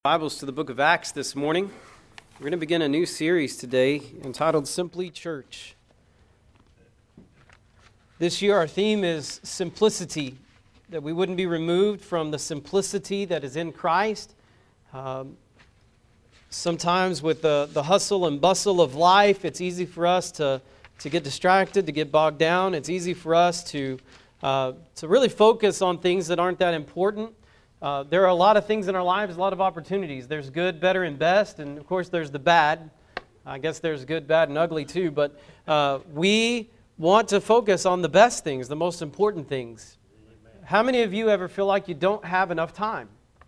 Bibles to the book of Acts this morning. We're going to begin a new series today entitled Simply Church. This year our theme is simplicity, that we wouldn't be removed from the simplicity that is in Christ. Sometimes with the hustle and bustle of life, it's easy for us to get distracted, to get bogged down. It's easy for us to really focus on things that aren't that important. There are a lot of things in our lives, a lot of opportunities. There's good, better, and best, and of course there's the bad. I guess there's good, bad, and ugly too, but we want to focus on the best things, the most important things. How many of you ever feel like you don't have enough time?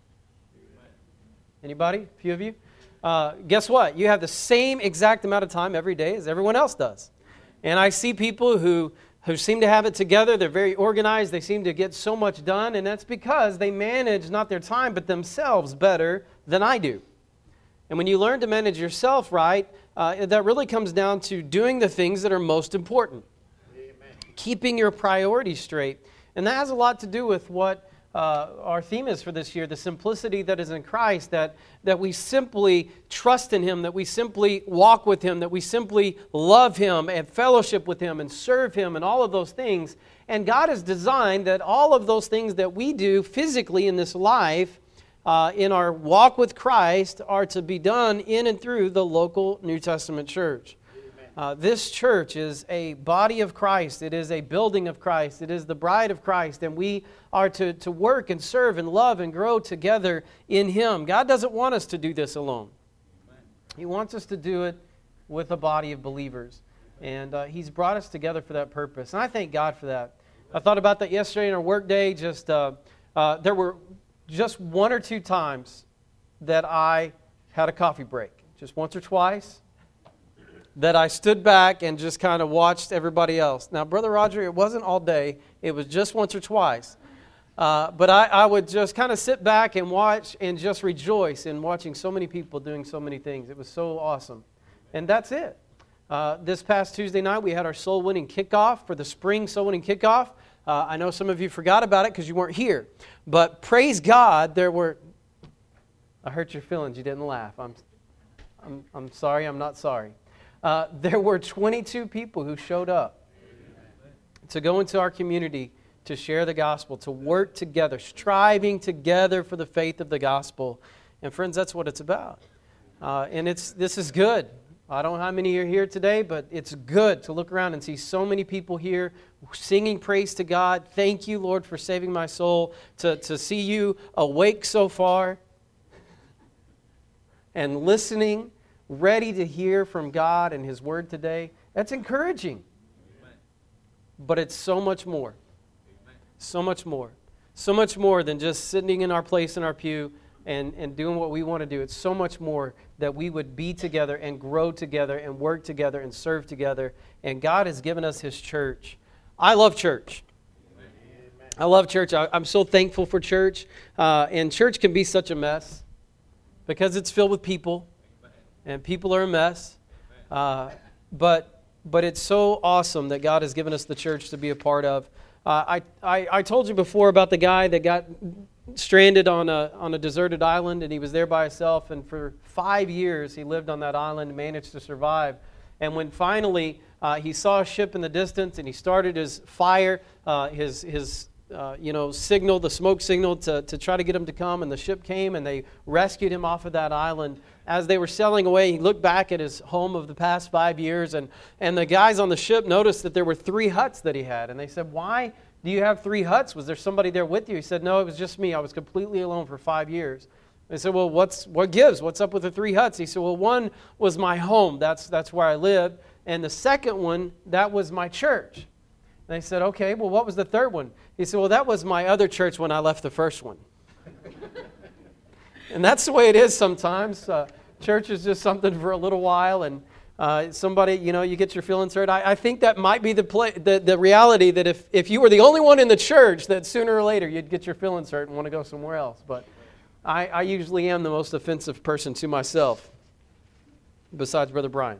Anybody? A few of you? Guess what? You have the same exact amount of time every day as everyone else does. And I see people who seem to have it together. They're very organized. They seem to get so much done, and that's because they manage not their time, but themselves better than I do. And when you learn to manage yourself right, that really comes down to doing the things that are most important. Amen. Keeping your priorities straight. And that has a lot to do with what our theme is for this year, the simplicity that is in Christ, that we simply trust in Him, that we simply walk with Him, that we simply love Him and fellowship with Him and serve Him and all of those things. And God has designed that all of those things that we do physically in this life, in our walk with Christ, are to be done in and through the local New Testament church. This church is a body of Christ. It is a building of Christ. It is the bride of Christ. And we are to work and serve and love and grow together in Him. God doesn't want us to do this alone. He wants us to do it with a body of believers. And He's brought us together for that purpose. And I thank God for that. I thought about that yesterday in our work day. There were just one or two times that I had a coffee break. Just once or twice. That I stood back and just kind of watched everybody else. Now, Brother Roger, it wasn't all day. It was just once or twice. But I would just kind of sit back and watch and just rejoice in watching so many people doing so many things. It was so awesome. And that's it. This past Tuesday night, we had our soul winning kickoff for the spring soul winning kickoff. I know some of you forgot about it because you weren't here. But praise God, I hurt your feelings. You didn't laugh. I'm sorry. I'm not sorry. There were 22 people who showed up to go into our community to share the gospel, to work together, striving together for the faith of the gospel. And friends, that's what it's about. And this is good. I don't know how many are here today, but it's good to look around and see so many people here singing praise to God. Thank you, Lord, for saving my soul. To see you awake so far and listening, ready to hear from God and His Word today, that's encouraging. Amen. But it's so much more. Amen. So much more. So much more than just sitting in our place in our pew and doing what we want to do. It's so much more that we would be together and grow together and work together and serve together. And God has given us His church. I love church. Amen. I love church. I'm so thankful for church. And church can be such a mess because it's filled with people. And people are a mess, but it's so awesome that God has given us the church to be a part of. I told you before about the guy that got stranded on a deserted island, and he was there by himself. And for 5 years, he lived on that island and managed to survive. And when finally he saw a ship in the distance, and he started his fire, his signal, the smoke signal to try to get him to come, and the ship came, and they rescued him off of that island. As they were sailing away, he looked back at his home of the past 5 years, and the guys on the ship noticed that there were 3 huts that he had. And they said, "Why do you have 3 huts? Was there somebody there with you?" He said, "No, it was just me. I was completely alone for 5 years." They said, "Well, what gives? What's up with the 3 huts?" He said, "Well, one was my home. That's where I lived. And the second one, that was my church." And they said, "Okay, well, what was the third one?" He said, "Well, that was my other church when I left the first one." And that's the way it is sometimes. Church is just something for a little while, and somebody, you get your feelings hurt. I think that might be the reality, that if you were the only one in the church, that sooner or later you'd get your feelings hurt and want to go somewhere else. But I usually am the most offensive person to myself, besides Brother Brian.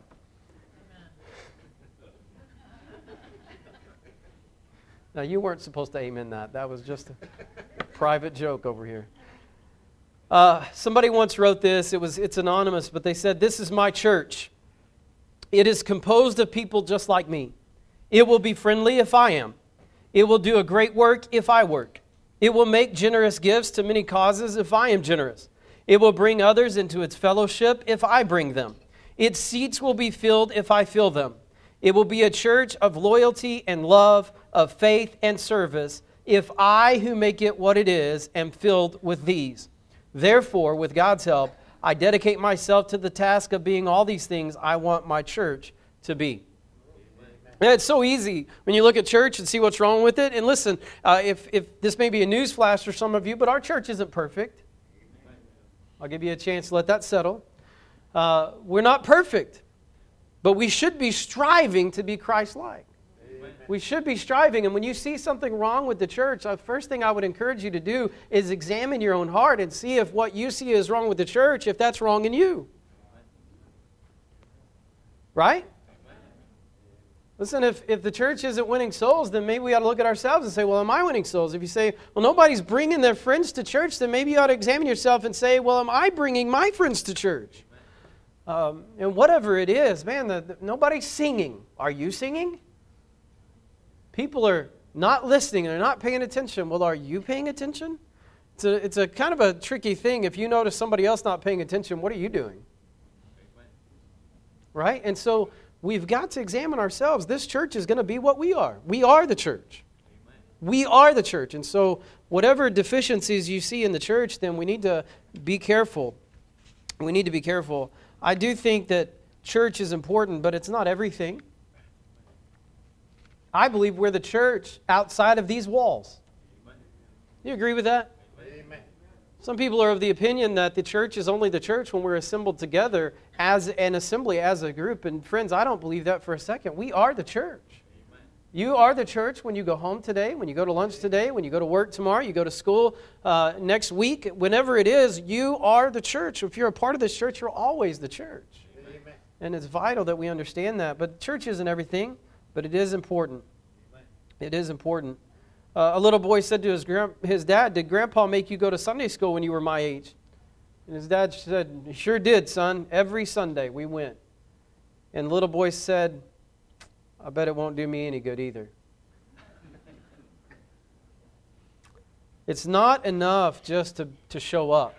Now, you weren't supposed to amen that. That was just a private joke over here. Somebody once wrote this. It's anonymous, but they said, "This is my church. It is composed of people just like me. It will be friendly if I am. It will do a great work if I work. It will make generous gifts to many causes if I am generous. It will bring others into its fellowship if I bring them. Its seats will be filled if I fill them. It will be a church of loyalty and love, of faith and service, if I, who make it what it is, am filled with these. Therefore, with God's help, I dedicate myself to the task of being all these things I want my church to be." And it's so easy when you look at church and see what's wrong with it. And listen, if this may be a news flash for some of you, but our church isn't perfect. I'll give you a chance to let that settle. We're not perfect, but we should be striving to be Christ-like. We should be striving. And when you see something wrong with the church, the first thing I would encourage you to do is examine your own heart and see if what you see is wrong with the church, if that's wrong in you. Right? Listen, if the church isn't winning souls, then maybe we ought to look at ourselves and say, well, am I winning souls? If you say, well, nobody's bringing their friends to church, then maybe you ought to examine yourself and say, well, am I bringing my friends to church? And whatever it is, man, nobody's singing. Are you singing? People are not listening. They're not paying attention. Well, are you paying attention? It's a kind of a tricky thing. If you notice somebody else not paying attention, what are you doing? Right? And so we've got to examine ourselves. This church is going to be what we are. We are the church. Amen. We are the church. And so whatever deficiencies you see in the church, then we need to be careful. We need to be careful. I do think that church is important, but it's not everything. I believe we're the church outside of these walls. Amen. Do you agree with that? Amen. Some people are of the opinion that the church is only the church when we're assembled together as an assembly, as a group. And friends, I don't believe that for a second. We are the church. Amen. You are the church when you go home today, when you go to lunch today, when you go to work tomorrow, you go to school next week. Whenever it is, you are the church. If you're a part of this church, you're always the church. Amen. And it's vital that we understand that. But church isn't everything, but it is important. Amen. It is important. A little boy said to his dad, "Did Grandpa make you go to Sunday school when you were my age?" And his dad said, "He sure did, son. Every Sunday we went." And the little boy said, "I bet it won't do me any good either." It's not enough just to show up.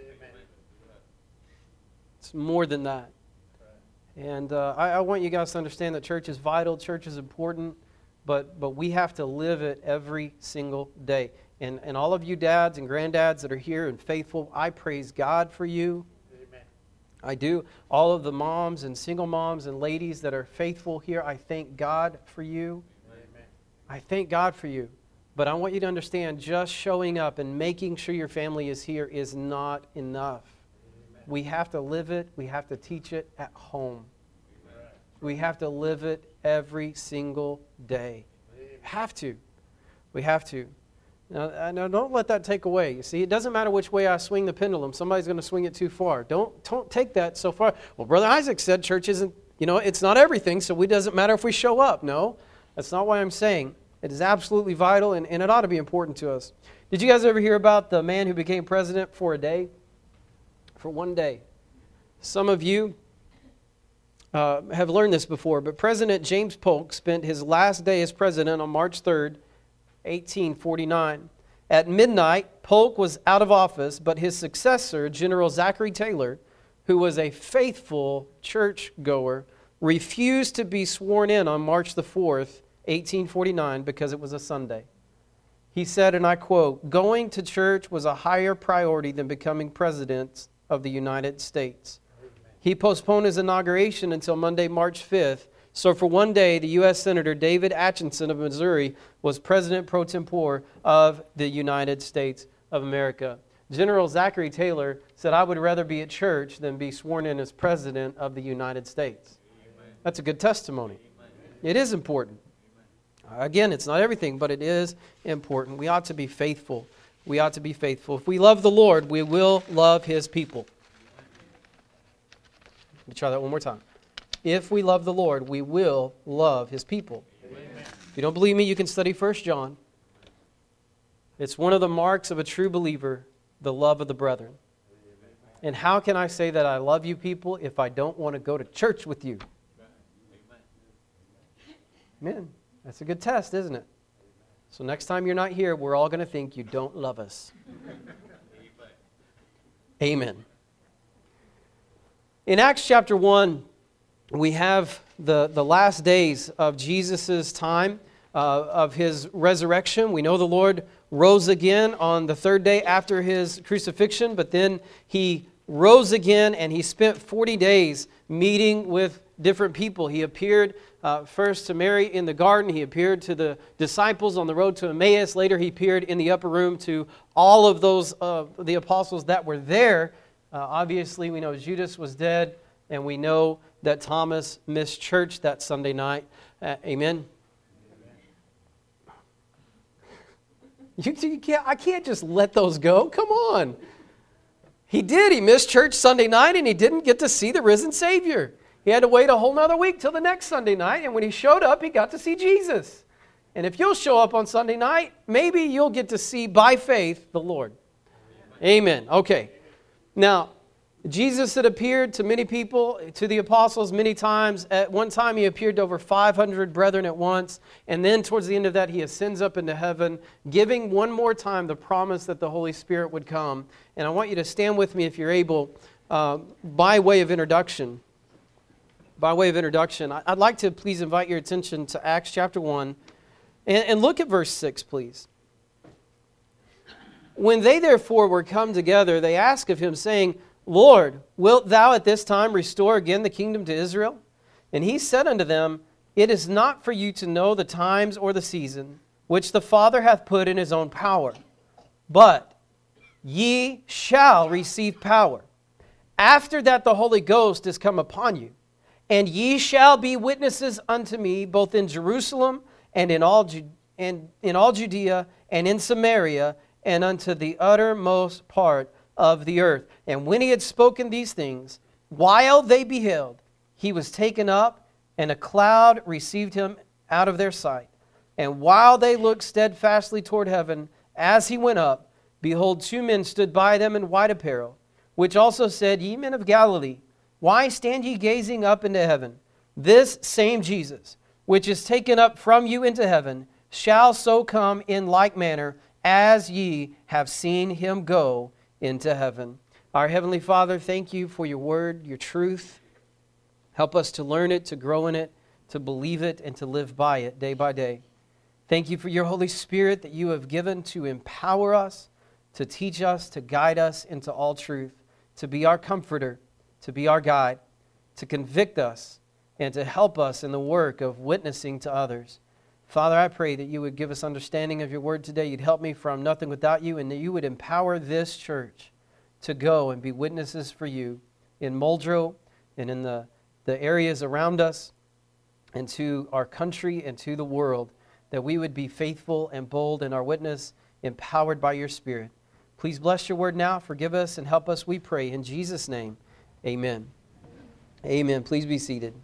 It's more than that. And I want you guys to understand that church is vital, church is important. But we have to live it every single day. And all of you dads and granddads that are here and faithful, I praise God for you. Amen. I do. All of the moms and single moms and ladies that are faithful here, I thank God for you. Amen. I thank God for you. But I want you to understand, just showing up and making sure your family is here is not enough. Amen. We have to live it. We have to teach it at home. Amen. We have to live it every single day. We have to. We have to. Now, don't let that take away. You see, it doesn't matter which way I swing the pendulum. Somebody's going to swing it too far. Don't take that so far. Well, Brother Isaac said church isn't, it's not everything, so it doesn't matter if we show up. No, that's not what I'm saying. It is absolutely vital, and it ought to be important to us. Did you guys ever hear about the man who became president for a day? For one day. Some of you have learned this before, but President James Polk spent his last day as president on March 3rd, 1849. At midnight, Polk was out of office, but his successor, General Zachary Taylor, who was a faithful churchgoer, refused to be sworn in on March the 4th, 1849, because it was a Sunday. He said, and I quote, "Going to church was a higher priority than becoming president of the United States." He postponed his inauguration until Monday, March 5th. So for one day, the U.S. Senator David Atchison of Missouri was president pro tempore of the United States of America. General Zachary Taylor said, "I would rather be at church than be sworn in as president of the United States." Amen. That's a good testimony. Amen. It is important. Again, it's not everything, but it is important. We ought to be faithful. We ought to be faithful. If we love the Lord, we will love His people. Let me try that one more time. If we love the Lord, we will love His people. Amen. If you don't believe me, you can study 1 John. It's one of the marks of a true believer, the love of the brethren. And how can I say that I love you people if I don't want to go to church with you? Amen. That's a good test, isn't it? So next time you're not here, we're all going to think you don't love us. Amen. In Acts chapter 1, we have the last days of Jesus' time, of His resurrection. We know the Lord rose again on the third day after His crucifixion, but then He rose again and He spent 40 days meeting with different people. He appeared first to Mary in the garden. He appeared to the disciples on the road to Emmaus. Later, He appeared in the upper room to all of those the apostles that were there. Obviously, we know Judas was dead, and we know that Thomas missed church that Sunday night. Amen. I can't just let those go. Come on. He did. He missed church Sunday night, and he didn't get to see the risen Savior. He had to wait a whole nother week till the next Sunday night, and when he showed up, he got to see Jesus. And if you'll show up on Sunday night, maybe you'll get to see by faith the Lord. Amen. Okay. Now, Jesus had appeared to many people, to the apostles many times. At one time, He appeared to over 500 brethren at once. And then towards the end of that, He ascends up into heaven, giving one more time the promise that the Holy Spirit would come. And I want you to stand with me if you're able, by way of introduction. By way of introduction, I'd like to please invite your attention to Acts chapter 1. And look at verse 6, please. When they therefore were come together, they asked of Him, saying, Lord, wilt Thou at this time restore again the kingdom to Israel? And He said unto them, It is not for you to know the times or the season, which the Father hath put in His own power. But ye shall receive power. After that the Holy Ghost is come upon you. And ye shall be witnesses unto me, both in Jerusalem and in all Judea and in Samaria, and unto the uttermost part of the earth. And when He had spoken these things, while they beheld, He was taken up, and a cloud received Him out of their sight. And while they looked steadfastly toward heaven, as He went up, behold, 2 men stood by them in white apparel, which also said, Ye men of Galilee, why stand ye gazing up into heaven? This same Jesus, which is taken up from you into heaven, shall so come in like manner as ye have seen Him go into heaven. Our Heavenly Father, thank You for Your word, Your truth. Help us to learn it, to grow in it, to believe it, and to live by it day by day. Thank You for Your Holy Spirit that You have given to empower us, to teach us, to guide us into all truth, to be our comforter, to be our guide, to convict us, and to help us in the work of witnessing to others. Father, I pray that You would give us understanding of Your word today. You'd help me from nothing without You, and that You would empower this church to go and be witnesses for You in Muldrow and in the areas around us, and to our country and to the world, that we would be faithful and bold in our witness, empowered by Your Spirit. Please bless Your word now. Forgive us and help us, we pray. In Jesus' name, amen. Amen. Please be seated.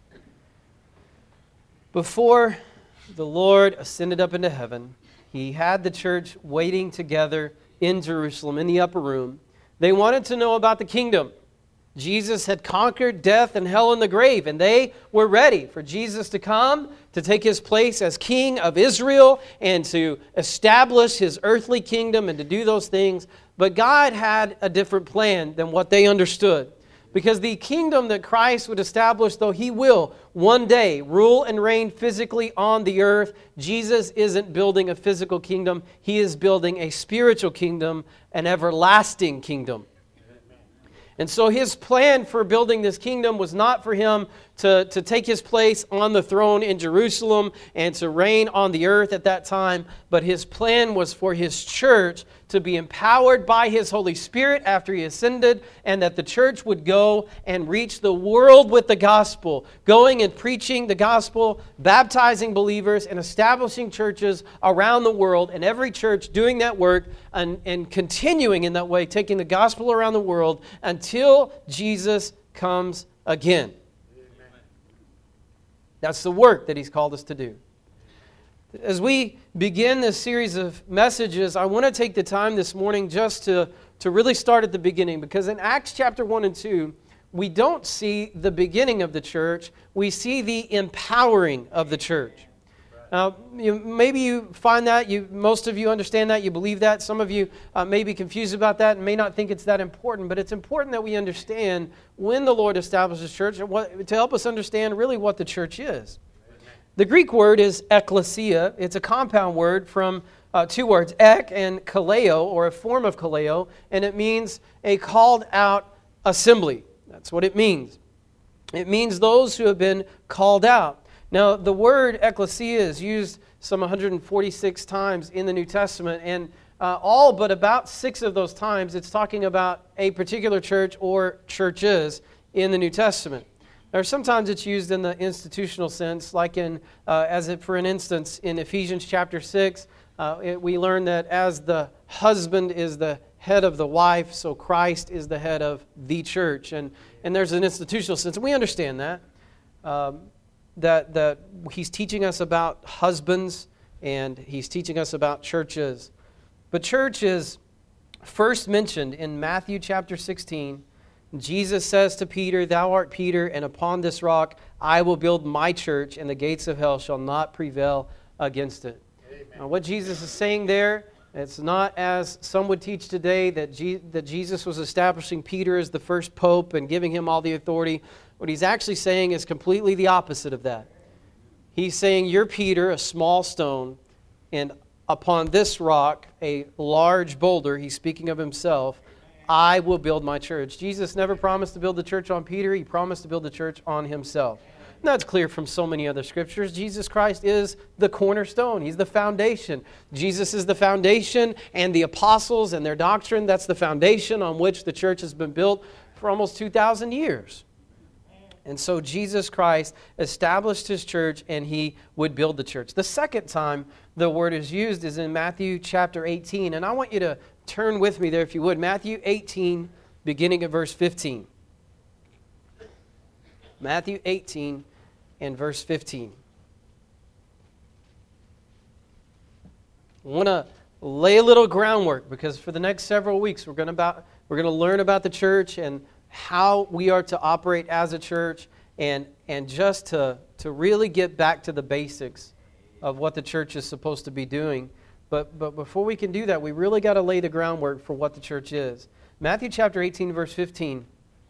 Before the Lord ascended up into heaven, He had the church waiting together in Jerusalem in the upper room. They wanted to know about the kingdom. Jesus had conquered death and hell and the grave, and they were ready for Jesus to come, to take His place as King of Israel, and to establish His earthly kingdom and to do those things. But God had a different plan than what they understood. Because the kingdom that Christ would establish, though He will one day rule and reign physically on the earth, Jesus isn't building a physical kingdom. He is building a spiritual kingdom, an everlasting kingdom. And so His plan for building this kingdom was not for Him to take His place on the throne in Jerusalem and to reign on the earth at that time, but His plan was for His church to be empowered by His Holy Spirit after He ascended, and that the church would go and reach the world with the gospel, going and preaching the gospel, baptizing believers, and establishing churches around the world, and every church doing that work and continuing in that way, taking the gospel around the world until Jesus comes again. That's the work that He's called us to do. As we begin this series of messages, I want to take the time this morning just to really start at the beginning, because in Acts chapter 1 and 2, we don't see the beginning of the church, we see the empowering of the church. Now, maybe you find that, most of you understand that, you believe that. Some of you may be confused about that and may not think it's that important, but it's important that we understand when the Lord establishes church to help us understand really what the church is. The Greek word is ekklesia. It's a compound word from two words, ek and kaleo, or a form of kaleo, and it means a called out assembly. That's what it means. It means those who have been called out. Now, the word ekklesia is used some 146 times in the New Testament, and all but about 6 of those times it's talking about a particular church or churches in the New Testament. Now, sometimes it's used in the institutional sense, like for an instance, in Ephesians chapter 6, we learn that as the husband is the head of the wife, so Christ is the head of the church. And there's an institutional sense, and we understand that. That he's teaching us about husbands, and he's teaching us about churches. But church is first mentioned in Matthew chapter 16. Jesus says to Peter, "Thou art Peter, and upon this rock I will build my church, and the gates of hell shall not prevail against it." Now, what Jesus is saying there, it's not as some would teach today that Jesus was establishing Peter as the first pope and giving him all the authority. What he's actually saying is completely the opposite of that. He's saying, "You're Peter, a small stone, and upon this rock, a large boulder," he's speaking of himself, "I will build my church." Jesus never promised to build the church on Peter. He promised to build the church on himself. And that's clear from so many other scriptures. Jesus Christ is the cornerstone. He's the foundation. Jesus is the foundation, and the apostles and their doctrine, that's the foundation on which the church has been built for almost 2,000 years. And so Jesus Christ established his church, and he would build the church. The second time the word is used is in Matthew chapter 18. And I want you to turn with me there, if you would. Matthew 18, beginning at verse 15. Matthew 18 and verse 15. I want to lay a little groundwork, because for the next several weeks we're going to learn about the church and how we are to operate as a church, and just to really get back to the basics of what the church is supposed to be doing. But before we can do that, we really got to lay the groundwork for what the church is. Matthew chapter 18, verse 15.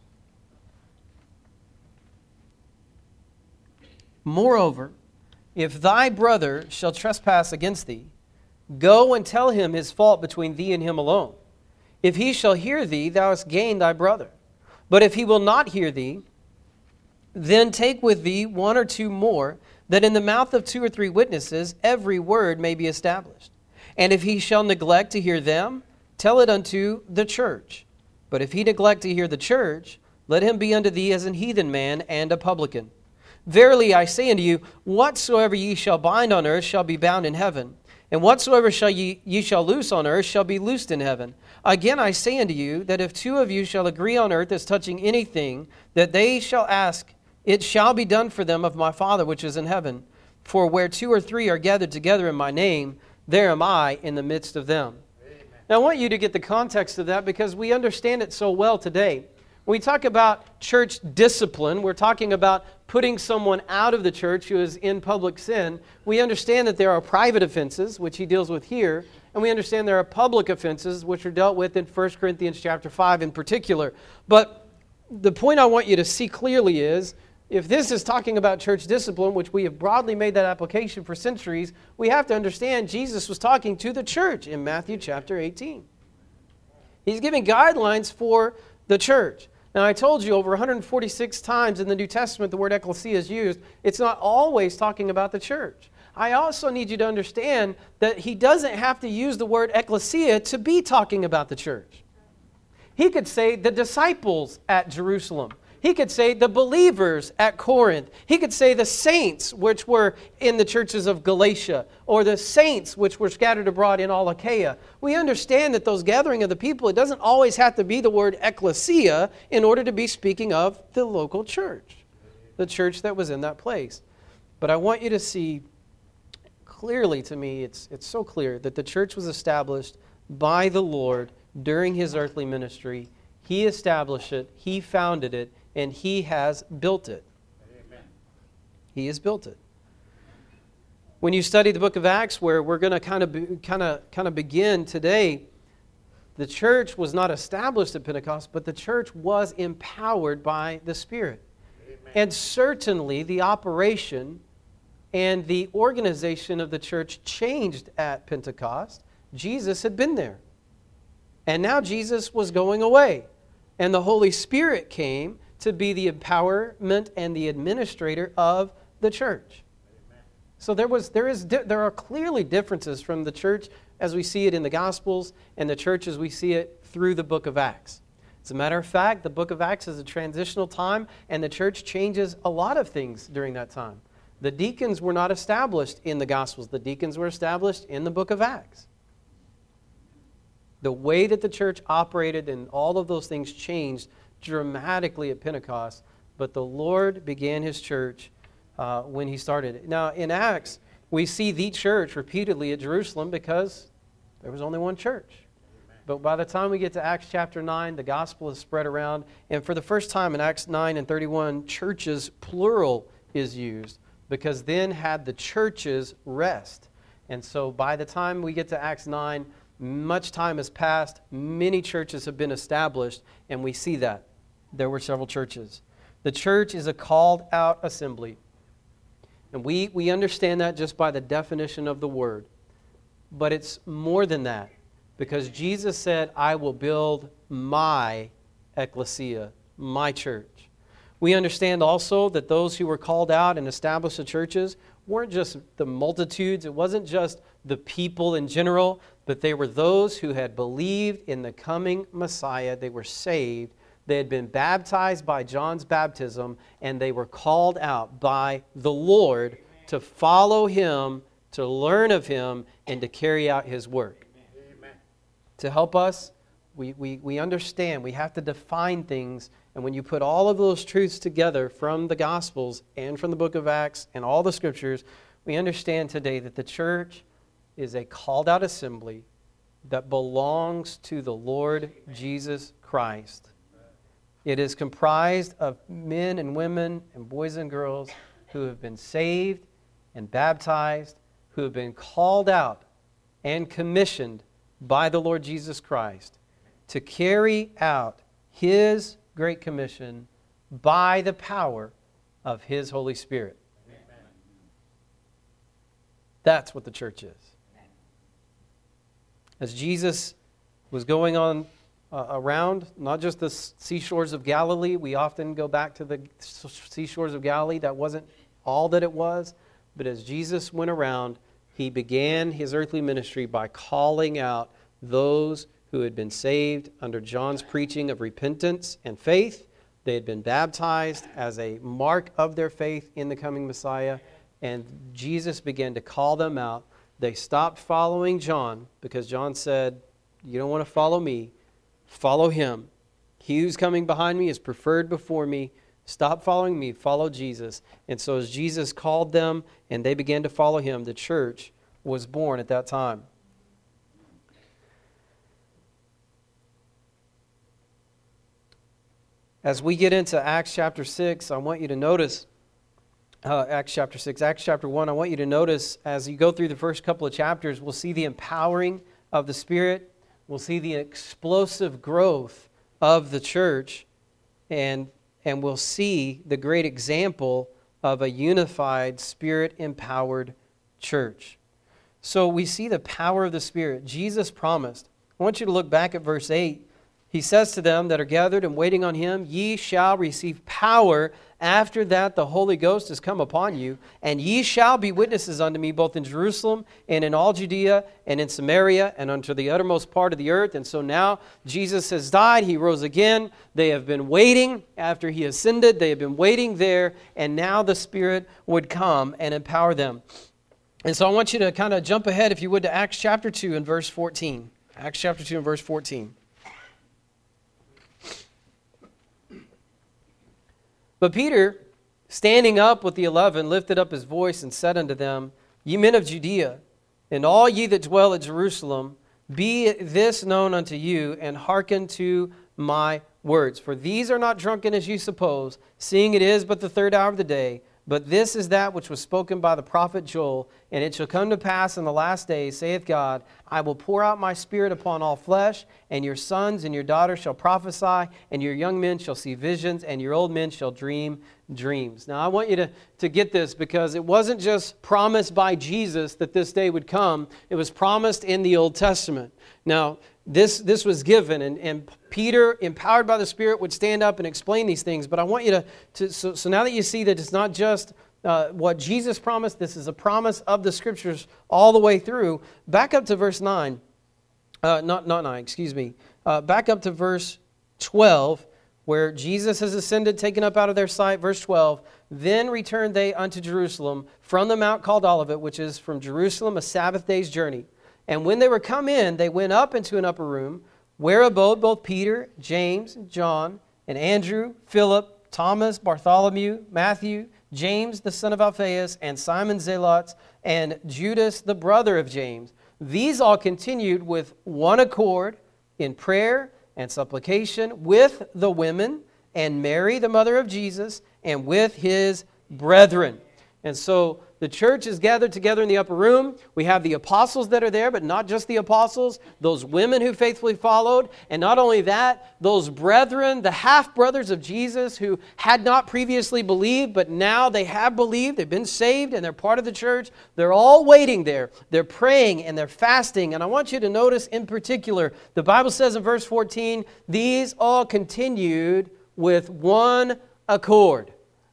"Moreover, if thy brother shall trespass against thee, go and tell him his fault between thee and him alone. If he shall hear thee, thou hast gained thy brother. But if he will not hear thee, then take with thee 1 or 2 more, that in the mouth of 2 or 3 witnesses every word may be established. And if he shall neglect to hear them, tell it unto the church. But if he neglect to hear the church, let him be unto thee as an heathen man and a publican. Verily I say unto you, whatsoever ye shall bind on earth shall be bound in heaven, and whatsoever ye shall loose on earth shall be loosed in heaven. Again I say unto you, that if 2 of you shall agree on earth as touching anything that they shall ask, it shall be done for them of my Father which is in heaven. For where 2 or 3 are gathered together in my name, there am I in the midst of them." Amen. Now I want you to get the context of that, because we understand it so well today. When we talk about church discipline, we're talking about putting someone out of the church who is in public sin. We understand that there are private offenses, which he deals with here, and we understand there are public offenses, which are dealt with in 1 Corinthians chapter 5 in particular. But the point I want you to see clearly is, if this is talking about church discipline, which we have broadly made that application for centuries, we have to understand Jesus was talking to the church in Matthew chapter 18. He's giving guidelines for the church. Now, I told you over 146 times in the New Testament the word ecclesia is used. It's not always talking about the church. I also need you to understand that he doesn't have to use the word ecclesia to be talking about the church. He could say the disciples at Jerusalem. He could say the believers at Corinth. He could say the saints which were in the churches of Galatia, or the saints which were scattered abroad in all Achaia. We understand that those gathering of the people, it doesn't always have to be the word ecclesia in order to be speaking of the local church, the church that was in that place. But I want you to see clearly to me, it's so clear that the church was established by the Lord during his earthly ministry. He established it, he founded it, and he has built it. Amen. He has built it. When you study the book of Acts, where we're going to kind of begin today, the church was not established at Pentecost, but the church was empowered by the Spirit. Amen. And certainly the operation and the organization of the church changed at Pentecost. Jesus had been there. And now Jesus was going away. And the Holy Spirit came to be the empowerment and the administrator of the church. Amen. So there are clearly differences from the church as we see it in the Gospels and the church as we see it through the book of Acts. As a matter of fact, the book of Acts is a transitional time, and the church changes a lot of things during that time. The deacons were not established in the Gospels. The deacons were established in the book of Acts. The way that the church operated and all of those things changed dramatically at Pentecost, but the Lord began his church when he started it. Now, in Acts, we see the church repeatedly at Jerusalem because there was only one church. But by the time we get to Acts chapter 9, the gospel is spread around. And for the first time in Acts 9 and 31, churches, plural, is used. Because then had the churches rest. And so by the time we get to Acts 9, much time has passed. Many churches have been established. And we see that. There were several churches. The church is a called out assembly. And we understand that just by the definition of the word. But it's more than that. Because Jesus said, I will build my ecclesia, my church. We understand also that those who were called out and established the churches weren't just the multitudes. It wasn't just the people in general, but they were those who had believed in the coming Messiah. They were saved. They had been baptized by John's baptism, and they were called out by the Lord to follow him, to learn of him, and to carry out his work. Amen. To help us, we understand. We have to define things. And when you put all of those truths together from the Gospels and from the book of Acts and all the Scriptures, we understand today that the church is a called out assembly that belongs to the Lord Jesus Christ. It is comprised of men and women and boys and girls who have been saved and baptized, who have been called out and commissioned by the Lord Jesus Christ to carry out his great commission by the power of his Holy Spirit. Amen. That's what the church is. As Jesus was going on around, not just the seashores of Galilee, we often go back to the seashores of Galilee. That wasn't all that it was. But as Jesus went around, he began his earthly ministry by calling out those who had been saved under John's preaching of repentance and faith. They had been baptized as a mark of their faith in the coming Messiah. And Jesus began to call them out. They stopped following John because John said, you don't want to follow me. Follow him. He who's coming behind me is preferred before me. Stop following me. Follow Jesus. And so as Jesus called them and they began to follow him, the church was born at that time. As we get into Acts chapter 6, I want you to notice, Acts chapter 6, Acts chapter 1, I want you to notice as you go through the first couple of chapters, we'll see the empowering of the Spirit. We'll see the explosive growth of the church, and we'll see the great example of a unified, Spirit-empowered church. So we see the power of the Spirit. Jesus promised. I want you to look back at verse 8. He says to them that are gathered and waiting on him, ye shall receive power. After that the Holy Ghost is come upon you, and ye shall be witnesses unto me both in Jerusalem and in all Judea and in Samaria and unto the uttermost part of the earth. And so now Jesus has died. He rose again. They have been waiting after he ascended. They have been waiting there, and now the Spirit would come and empower them. And so I want you to kind of jump ahead, if you would, to Acts chapter 2 and verse 14. Acts chapter 2 and verse 14. But Peter, standing up with the 11, lifted up his voice and said unto them, Ye men of Judea, and all ye that dwell at Jerusalem, be this known unto you, and hearken to my words. For these are not drunken as ye suppose, seeing it is but the third hour of the day. But this is that which was spoken by the prophet Joel. And it shall come to pass in the last days, saith God, I will pour out my Spirit upon all flesh, and your sons and your daughters shall prophesy, and your young men shall see visions, and your old men shall dream dreams. Now I want you to get this, because it wasn't just promised by Jesus that this day would come. It was promised in the Old Testament. Now, this was given, and Peter, empowered by the Spirit, would stand up and explain these things. But I want you so now that you see that it's not just what Jesus promised, this is a promise of the Scriptures all the way through. Back up to verse 9. Not 9, excuse me. Back up to verse 12, where Jesus has ascended, taken up out of their sight. Verse 12, then returned they unto Jerusalem from the mount called Olivet, which is from Jerusalem a Sabbath day's journey. And when they were come in, they went up into an upper room, where abode both Peter, James, and John, and Andrew, Philip, Thomas, Bartholomew, Matthew, James the son of Alphaeus, and Simon Zelotes, and Judas the brother of James. These all continued with one accord in prayer and supplication with the women, and Mary the mother of Jesus, and with his brethren. And so the church is gathered together in the upper room. We have the apostles that are there, but not just the apostles, those women who faithfully followed. And not only that, those brethren, the half-brothers of Jesus who had not previously believed, but now they have believed, they've been saved, and they're part of the church. They're all waiting there. They're praying and they're fasting. And I want you to notice in particular, the Bible says in verse 14, these all continued with one accord.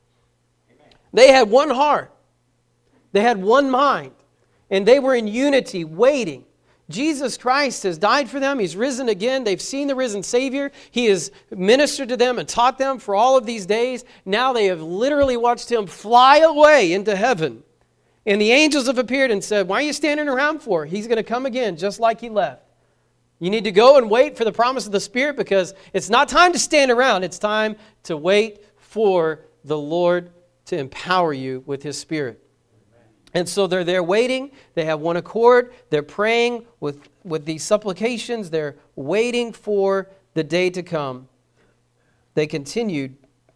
They had one heart. They had one mind. And they were in unity, waiting. Jesus Christ has died for them. He's risen again. They've seen the risen Savior. He has ministered to them and taught them for all of these days. Now they have literally watched Him fly away into heaven. And the angels have appeared and said, why are you standing around for? He's going to come again just like He left. You need to go and wait for the promise of the Spirit, because it's not time to stand around. It's time to wait for the Lord to empower you with His Spirit. And so they're there waiting. They have one accord. They're praying with these supplications. They're waiting for the day to come. They continued.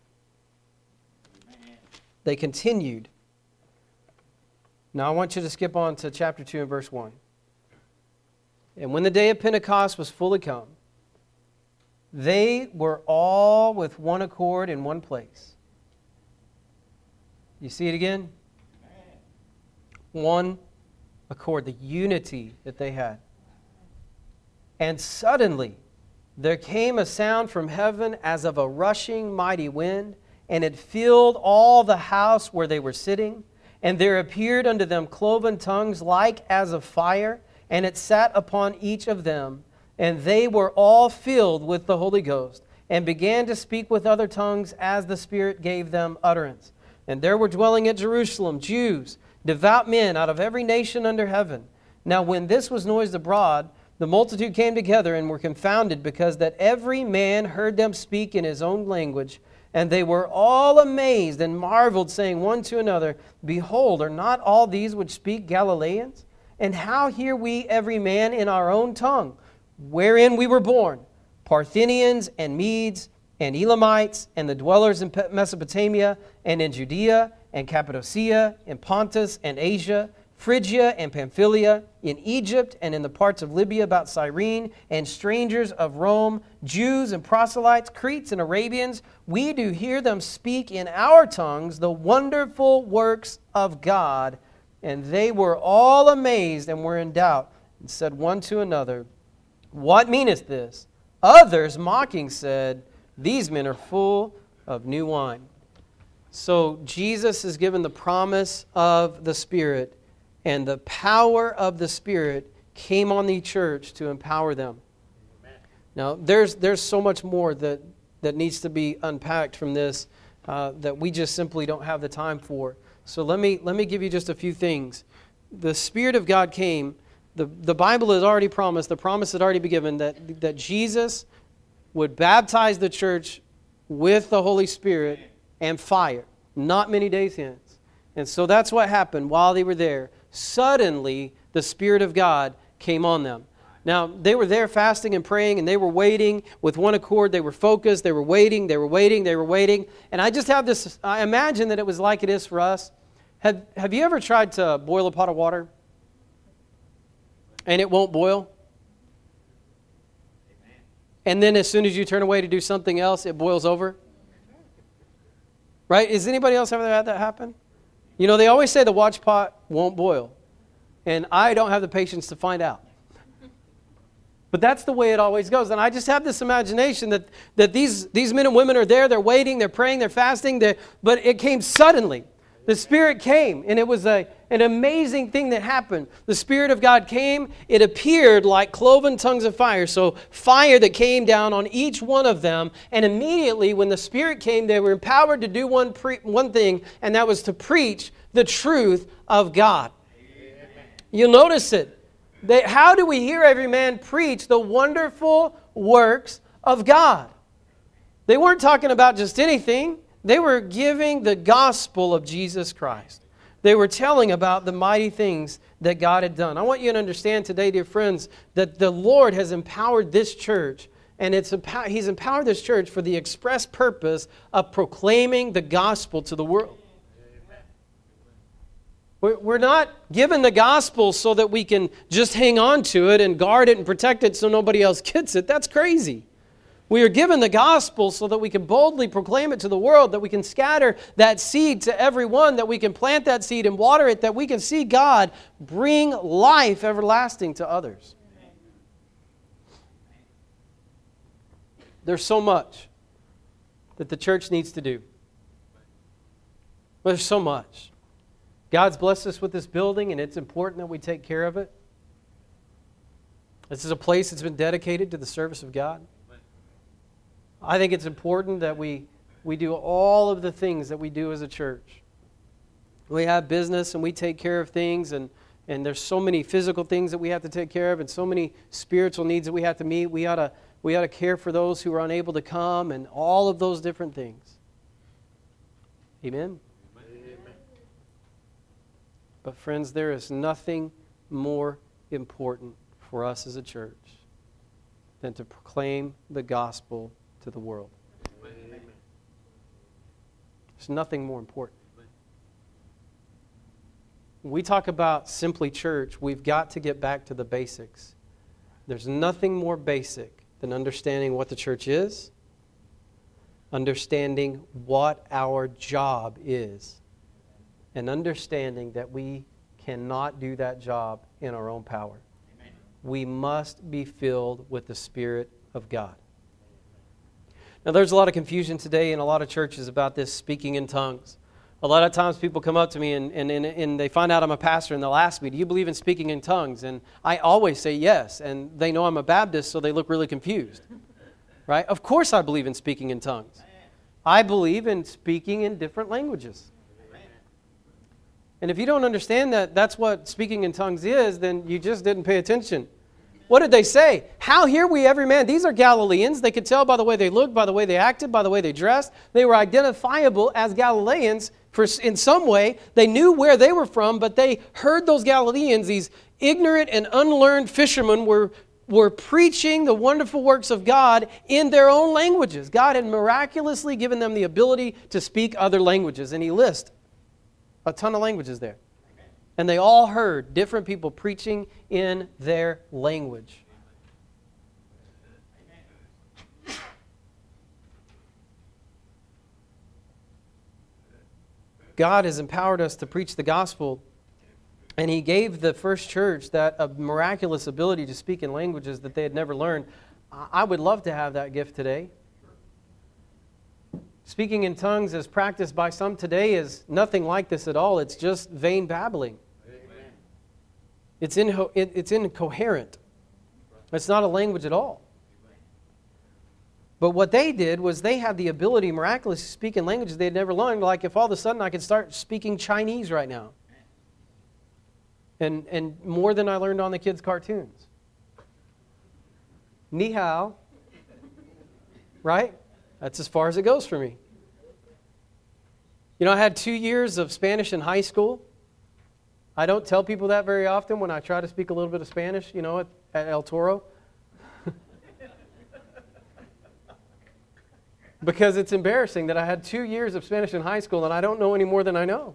They continued. Now I want you to skip on to chapter 2 and verse 1. And when the day of Pentecost was fully come, they were all with one accord in one place. You see it again? One accord, the unity that they had. And suddenly there came a sound from heaven as of a rushing mighty wind, and it filled all the house where they were sitting. And there appeared unto them cloven tongues like as of fire, and it sat upon each of them. And they were all filled with the Holy Ghost, and began to speak with other tongues as the Spirit gave them utterance. And there were dwelling at Jerusalem Jews, devout men out of every nation under heaven. Now when this was noised abroad, the multitude came together and were confounded, because that every man heard them speak in his own language. And they were all amazed and marveled, saying one to another, Behold, are not all these which speak Galileans? And how hear we every man in our own tongue, wherein we were born, Parthians and Medes and Elamites, and the dwellers in Mesopotamia, and in Judea, and Cappadocia, and Pontus, and Asia, Phrygia, and Pamphylia, in Egypt, and in the parts of Libya about Cyrene, and strangers of Rome, Jews and proselytes, Cretes and Arabians, we do hear them speak in our tongues the wonderful works of God. And they were all amazed and were in doubt, and said one to another, What meaneth this? Others, mocking, said, These men are full of new wine. So Jesus is given the promise of the Spirit, and the power of the Spirit came on the church to empower them. Amen. Now, there's so much more that needs to be unpacked from this that we just simply don't have the time for. So let me give you just a few things. The Spirit of God came. The Bible has already promised, the promise had already been given, that Jesus would baptize the church with the Holy Spirit and fire, not many days hence. And so that's what happened while they were there. suddenly the Spirit of God came on them. Now, they were there fasting and praying, and they were waiting with one accord. They were focused. They were waiting. They were waiting. They were waiting. And I just have this, I imagine that it was like it is for us. Have you ever tried to boil a pot of water and it won't boil? And then as soon as you turn away to do something else, it boils over? Right? Has anybody else ever had that happen? You know, they always say the watch pot won't boil. And I don't have the patience to find out. But that's the way it always goes. And I just have this imagination that these men and women are there, they're waiting, they're praying, they're fasting, but it came suddenly. The Spirit came, and it was an amazing thing that happened. The Spirit of God came, it appeared like cloven tongues of fire. So fire that came down on each one of them, and immediately when the Spirit came, they were empowered to do one thing, and that was to preach the truth of God. Amen. You'll notice it. How do we hear every man preach the wonderful works of God? They weren't talking about just anything. They were giving the gospel of Jesus Christ. They were telling about the mighty things that God had done. I want you to understand today, dear friends, that the Lord has empowered this church, and He's empowered this church for the express purpose of proclaiming the gospel to the world. We're not given the gospel so that we can just hang on to it and guard it and protect it so nobody else gets it. That's crazy. We are given the gospel so that we can boldly proclaim it to the world, that we can scatter that seed to everyone, that we can plant that seed and water it, that we can see God bring life everlasting to others. There's so much that the church needs to do. There's so much. God's blessed us with this building, and it's important that we take care of it. This is a place that's been dedicated to the service of God. I think it's important that we do all of the things that we do as a church. We have business and we take care of things, and there's so many physical things that we have to take care of and so many spiritual needs that we have to meet. We ought to care for those who are unable to come and all of those different things. Amen? Amen. But friends, there is nothing more important for us as a church than to proclaim the gospel to the world. Amen. There's nothing more important. When we talk about simply church, we've got to get back to the basics. There's nothing more basic than understanding what the church is, understanding what our job is, and understanding that we cannot do that job in our own power. Amen. We must be filled with the Spirit of God. Now, there's a lot of confusion today in a lot of churches about this speaking in tongues. A lot of times people come up to me and they find out I'm a pastor and they'll ask me, do you believe in speaking in tongues? And I always say yes. And they know I'm a Baptist, so they look really confused. Right? Of course I believe in speaking in tongues. I believe in speaking in different languages. And if you don't understand that that's what speaking in tongues is, then you just didn't pay attention. What did they say? How hear we every man? These are Galileans. They could tell by the way they looked, by the way they acted, by the way they dressed. They were identifiable as Galileans in some way. They knew where they were from, but they heard those Galileans, these ignorant and unlearned fishermen, were preaching the wonderful works of God in their own languages. God had miraculously given them the ability to speak other languages, and He lists a ton of languages there. And they all heard different people preaching in their language. God has empowered us to preach the gospel, and He gave the first church that a miraculous ability to speak in languages that they had never learned. I would love to have that gift today. Speaking in tongues as practiced by some today is nothing like this at all. It's just vain babbling. It's incoherent. It's not a language at all. But what they did was they had the ability miraculously to speak in languages they had never learned. Like if all of a sudden I could start speaking Chinese right now. And more than I learned on the kids' cartoons. Ni hao. Right? That's as far as it goes for me. You know, I had 2 years of Spanish in high school. I don't tell people that very often when I try to speak a little bit of Spanish, at El Toro. Because it's embarrassing that I had 2 years of Spanish in high school and I don't know any more than I know.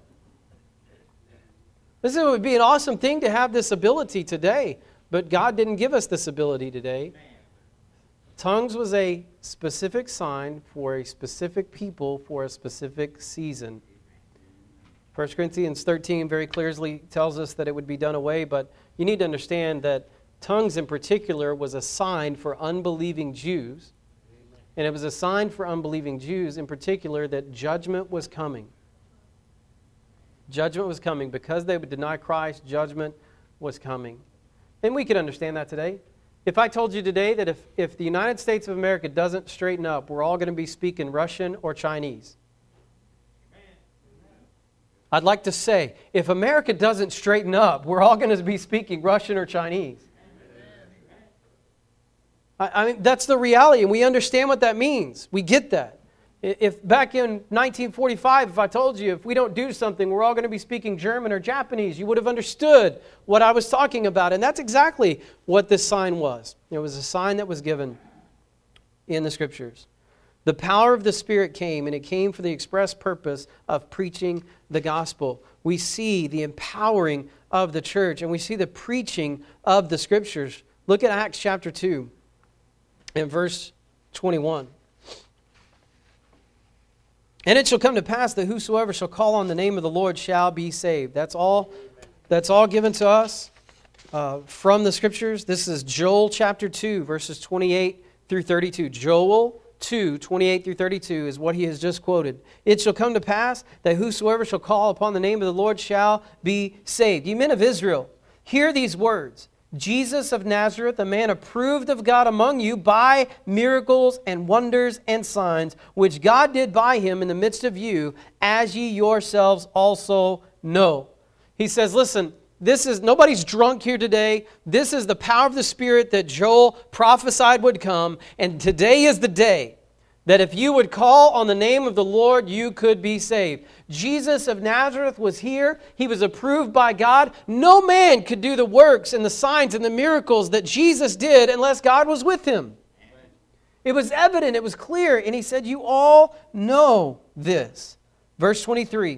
This would be an awesome thing to have this ability today, but God didn't give us this ability today. Tongues was a specific sign for a specific people for a specific season. 1 Corinthians 13 very clearly tells us that it would be done away, but you need to understand that tongues in particular was a sign for unbelieving Jews. And it was a sign for unbelieving Jews in particular that judgment was coming. Judgment was coming. Because they would deny Christ, judgment was coming. And we could understand that today. If I told you today that if the United States of America doesn't straighten up, we're all going to be speaking Russian or Chinese. I'd like to say, if America doesn't straighten up, we're all going to be speaking Russian or Chinese. I mean, that's the reality, and we understand what that means. We get that. If back in 1945, if I told you if we don't do something, we're all going to be speaking German or Japanese, you would have understood what I was talking about. And that's exactly what this sign was. It was a sign that was given in the Scriptures. The power of the Spirit came, and it came for the express purpose of preaching the gospel. We see the empowering of the church, and we see the preaching of the Scriptures. Look at Acts chapter 2 and verse 21. And it shall come to pass that whosoever shall call on the name of the Lord shall be saved. That's all given to us from the Scriptures. This is Joel chapter 2, verses 28 through 32. Joel 2, 28 through 32 is what he has just quoted. It shall come to pass that whosoever shall call upon the name of the Lord shall be saved. Ye men of Israel, hear these words. Jesus of Nazareth, a man approved of God among you by miracles and wonders and signs, which God did by him in the midst of you, as ye yourselves also know. He says, listen, nobody's drunk here today. This is the power of the Spirit that Joel prophesied would come. And today is the day that if you would call on the name of the Lord, you could be saved. Jesus of Nazareth was here. He was approved by God. No man could do the works and the signs and the miracles that Jesus did unless God was with him. Amen. It was evident. It was clear. And he said, you all know this. Verse 23,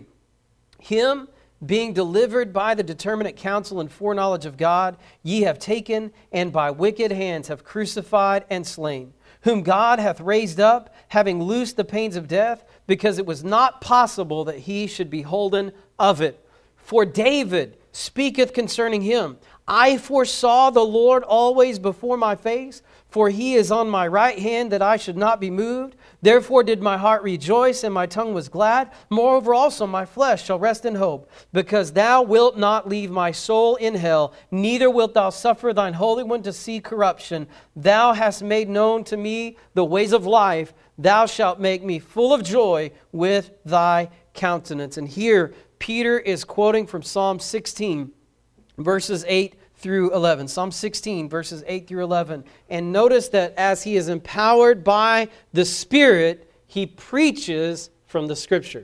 him being delivered by the determinate counsel and foreknowledge of God, ye have taken and by wicked hands have crucified and slain, whom God hath raised up, having loosed the pains of death, because it was not possible that he should be holden of it. For David speaketh concerning him, I foresaw the Lord always before my face, for he is on my right hand, that I should not be moved. Therefore did my heart rejoice, and my tongue was glad. Moreover also my flesh shall rest in hope, because thou wilt not leave my soul in hell, neither wilt thou suffer thine Holy One to see corruption. Thou hast made known to me the ways of life. Thou shalt make me full of joy with thy countenance. And here Peter is quoting from Psalm 16, verses 8 through 11. Psalm 16, verses 8 through 11. And notice that as he is empowered by the Spirit, he preaches from the Scripture.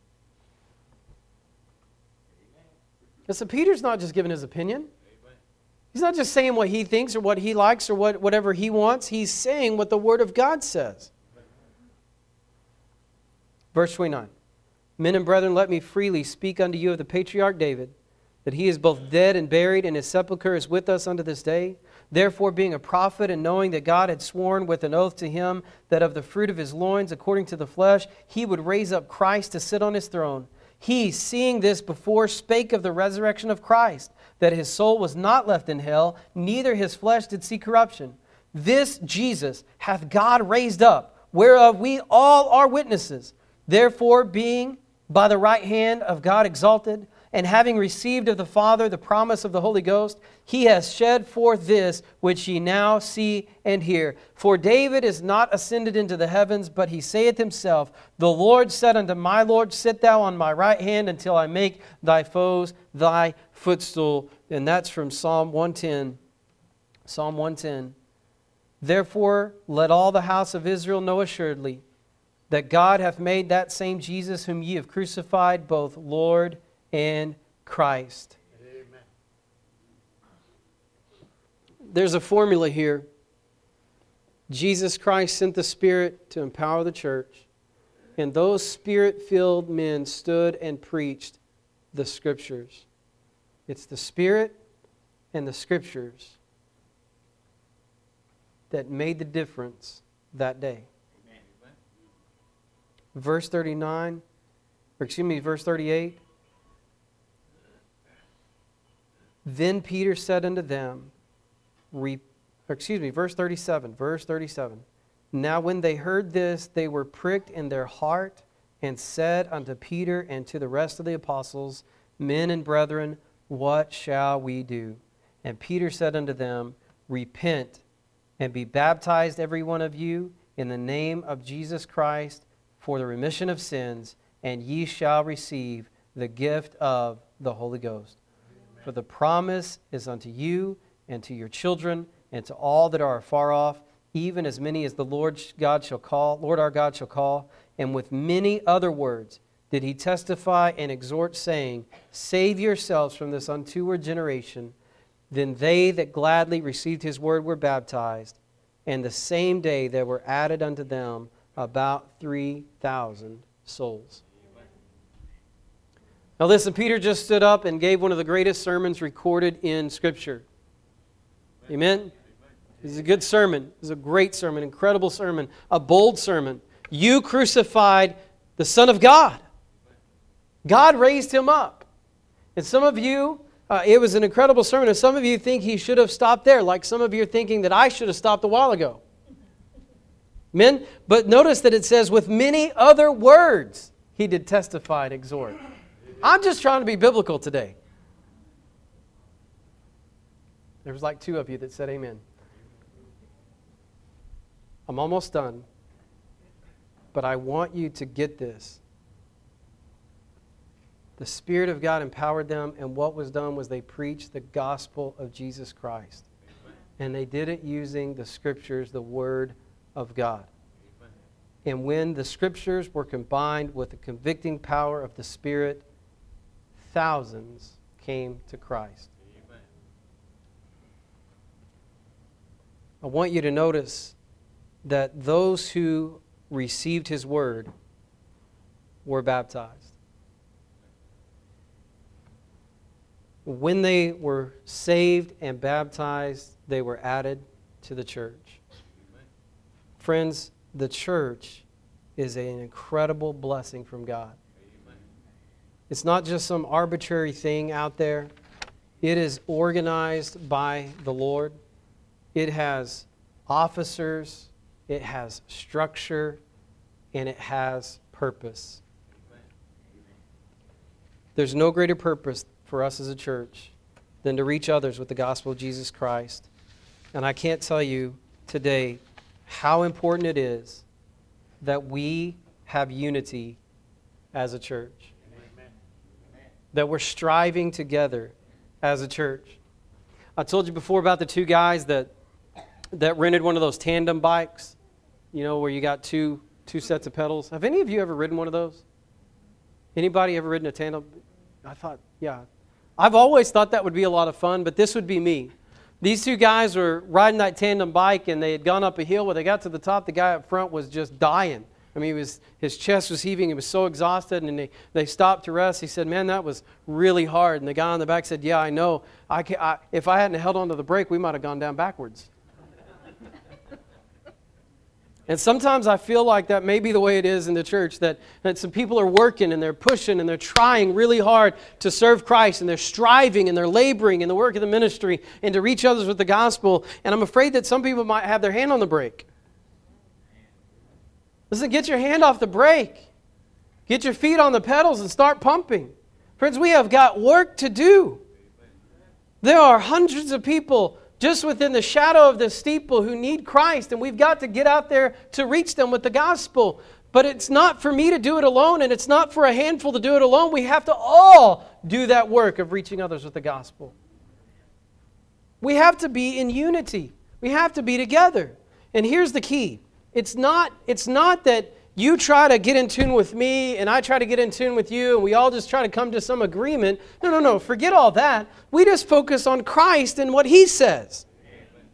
And so Peter's not just giving his opinion. He's not just saying what he thinks or what he likes or whatever he wants. He's saying what the Word of God says. Verse 29. Men and brethren, let me freely speak unto you of the patriarch David, that he is both dead and buried, and his sepulchre is with us unto this day. Therefore, being a prophet, and knowing that God had sworn with an oath to him that of the fruit of his loins, according to the flesh, he would raise up Christ to sit on his throne. He, seeing this before, spake of the resurrection of Christ, that his soul was not left in hell, neither his flesh did see corruption. This Jesus hath God raised up, whereof we all are witnesses. Therefore, being by the right hand of God exalted, and having received of the Father the promise of the Holy Ghost, he has shed forth this which ye now see and hear. For David is not ascended into the heavens, but he saith himself, the Lord said unto my Lord, sit thou on my right hand until I make thy foes thy footstool. And that's from Psalm 110. Psalm 110. Therefore, let all the house of Israel know assuredly that God hath made that same Jesus whom ye have crucified, both Lord and Christ. there's a formula here. Jesus Christ sent the Spirit to empower the church, and those Spirit-filled men stood and preached the Scriptures. It's the Spirit and the Scriptures that made the difference that day. Verse 38. Then Peter said unto them, verse 37. Now when they heard this, they were pricked in their heart, and said unto Peter and to the rest of the apostles, Men and brethren, what shall we do? And Peter said unto them, Repent, and be baptized every one of you in the name of Jesus Christ for the remission of sins, and ye shall receive the gift of the Holy Ghost. For the promise is unto you and to your children and to all that are afar off, even as many as the Lord our God shall call. And with many other words did he testify and exhort, saying, Save yourselves from this untoward generation. Then they that gladly received his word were baptized, and the same day there were added unto them about 3,000 souls. Now listen, Peter just stood up and gave one of the greatest sermons recorded in Scripture. Amen? It's a good sermon. It's a great sermon, incredible sermon, a bold sermon. You crucified the Son of God. God raised him up. And some of you, it was an incredible sermon, and some of you think he should have stopped there, like some of you are thinking that I should have stopped a while ago. Amen? But notice that it says, with many other words, he did testify and exhort. I'm just trying to be biblical today. There was like 2 of you that said amen. I'm almost done. But I want you to get this. The Spirit of God empowered them, and what was done was they preached the gospel of Jesus Christ. And they did it using the Scriptures, the Word of God. And when the Scriptures were combined with the convicting power of the Spirit, thousands came to Christ. Amen. I want you to notice that those who received his word were baptized. When they were saved and baptized, they were added to the church. Amen. Friends, the church is an incredible blessing from God. It's not just some arbitrary thing out there. It is organized by the Lord. It has officers, it has structure, and it has purpose. There's no greater purpose for us as a church than to reach others with the gospel of Jesus Christ. And I can't tell you today how important it is that we have unity as a church. That we're striving together as a church. I told you before about the 2 guys that rented one of those tandem bikes, you know, where you got two sets of pedals. Have any of you ever ridden one of those? Anybody ever ridden a tandem? I thought, yeah. I've always thought that would be a lot of fun, but this would be me. These 2 guys were riding that tandem bike, and they had gone up a hill. When they got to the top, the guy up front was just dying. I mean, his chest was heaving. He was so exhausted, and they stopped to rest. He said, man, that was really hard. And the guy on the back said, yeah, I know. If I hadn't held onto the brake, we might have gone down backwards. And sometimes I feel like that may be the way it is in the church, that some people are working and they're pushing and they're trying really hard to serve Christ, and they're striving and they're laboring in the work of the ministry and to reach others with the gospel. And I'm afraid that some people might have their hand on the brake. Listen, get your hand off the brake. Get your feet on the pedals and start pumping. Friends, we have got work to do. There are hundreds of people just within the shadow of the steeple who need Christ, and we've got to get out there to reach them with the gospel. But it's not for me to do it alone, and it's not for a handful to do it alone. We have to all do that work of reaching others with the gospel. We have to be in unity. We have to be together. And here's the key. It's not that you try to get in tune with me and I try to get in tune with you and we all just try to come to some agreement. No. Forget all that. We just focus on Christ and what He says.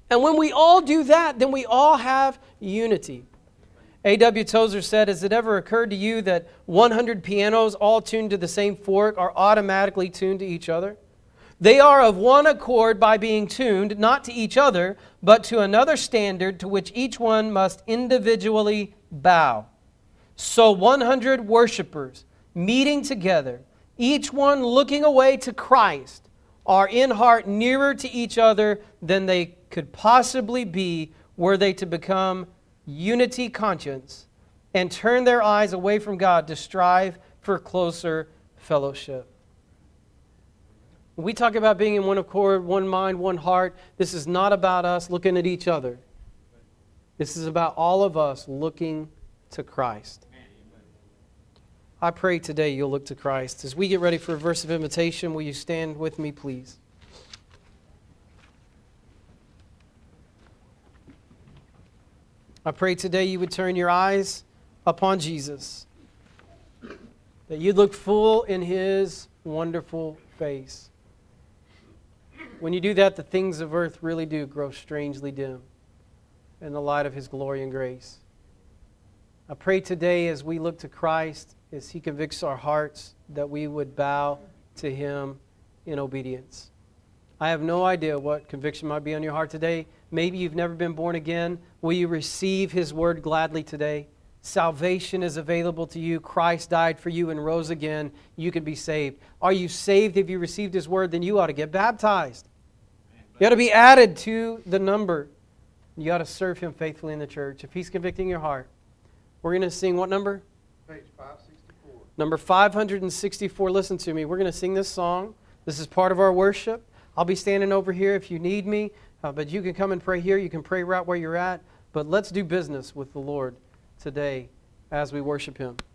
And when we all do that, then we all have unity. A.W. Tozer said, has it ever occurred to you that 100 pianos all tuned to the same fork are automatically tuned to each other? They are of one accord by being tuned, not to each other, but to another standard to which each one must individually bow. So 100 worshipers meeting together, each one looking away to Christ, are in heart nearer to each other than they could possibly be were they to become unity conscience and turn their eyes away from God to strive for closer fellowship. When we talk about being in one accord, one mind, one heart, this is not about us looking at each other. This is about all of us looking to Christ. I pray today you'll look to Christ. As we get ready for a verse of invitation, will you stand with me, please? I pray today you would turn your eyes upon Jesus, that you'd look full in His wonderful face. When you do that, the things of earth really do grow strangely dim in the light of His glory and grace. I pray today as we look to Christ, as He convicts our hearts, that we would bow to Him in obedience. I have no idea what conviction might be on your heart today. Maybe you've never been born again. Will you receive His word gladly today? Salvation is available to you. Christ died for you and rose again. You can be saved. Are you saved? If you received His word, then you ought to get baptized. You ought to be added to the number. You ought to serve Him faithfully in the church. If He's convicting your heart, we're going to sing what number? Page 564. Number 564. Listen to me. We're going to sing this song. This is part of our worship. I'll be standing over here if you need me, but you can come and pray here. You can pray right where you're at. But let's do business with the Lord today as we worship Him.